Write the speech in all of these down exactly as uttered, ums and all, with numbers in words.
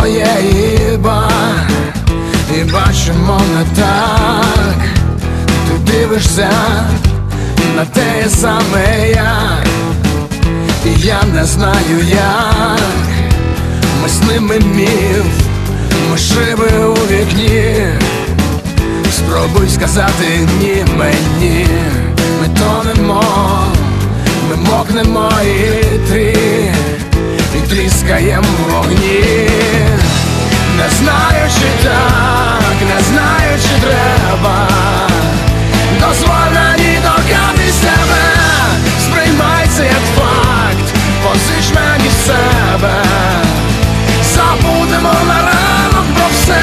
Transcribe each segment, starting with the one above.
своєї бар і бачимо не так. Ти дивишся на те саме як, і я не знаю як. Ми з ними міф, ми шиби у вікні. Спробуй сказати ні мені. Ми тонемо, ми мокнемо і ти, і тріскаємо в вогні. Не знаю, чи так, не знаю, чи треба. Дозволь мені торкатись тебе. Сприймай це як факт, позич мені себе. Забудемо на ранок про все.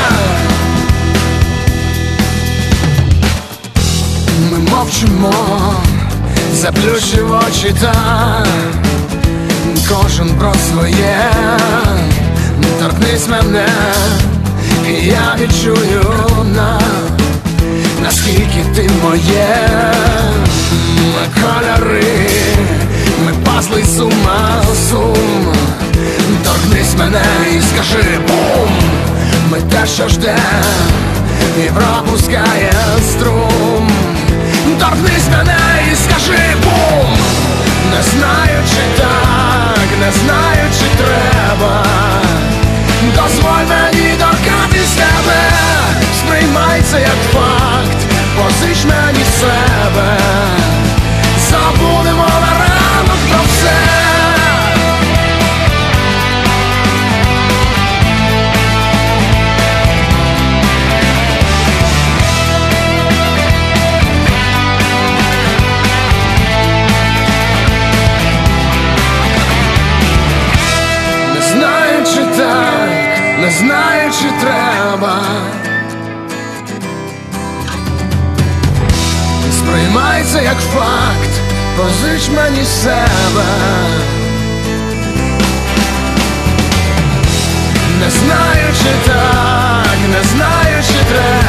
Ми мовчимо, заплющив очі так. Кожен про своє. Торкнись мене, і я відчую на наскільки ти моє. Ми кольори, ми пазли сума сум. Торкнись мене і скажи бум. Ми те, що жде і пропускає струм. Торкнись мене і скажи бум. Не знаю, чи так, не знаю, чи треба. Дозволь мені торкатись тебе. Сприймай це як факт, позич мені себе. Забудемо на ранок про все. Не знаю, чи треба. Сприймай це як факт, позич мені себе. Не знаю, чи так, не знаю, чи треба.